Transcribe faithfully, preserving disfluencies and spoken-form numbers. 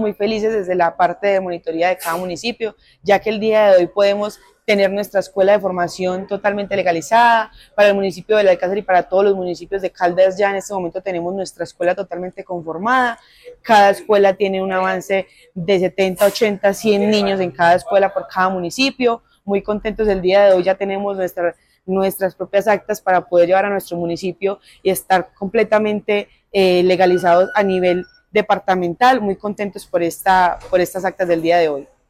Muy felices desde la parte de monitoría de cada municipio, ya que el día de hoy podemos tener nuestra escuela de formación totalmente legalizada. Para el municipio de Alcázar y para todos los municipios de Caldas ya en este momento tenemos nuestra escuela totalmente conformada. Cada escuela tiene un avance de setenta, ochenta, cien niños en cada escuela por cada municipio. Muy contentos el día de hoy, ya tenemos nuestra, nuestras propias actas para poder llevar a nuestro municipio y estar completamente eh, legalizados a nivel departamental, muy contentos por, esta, por estas actas del día de hoy.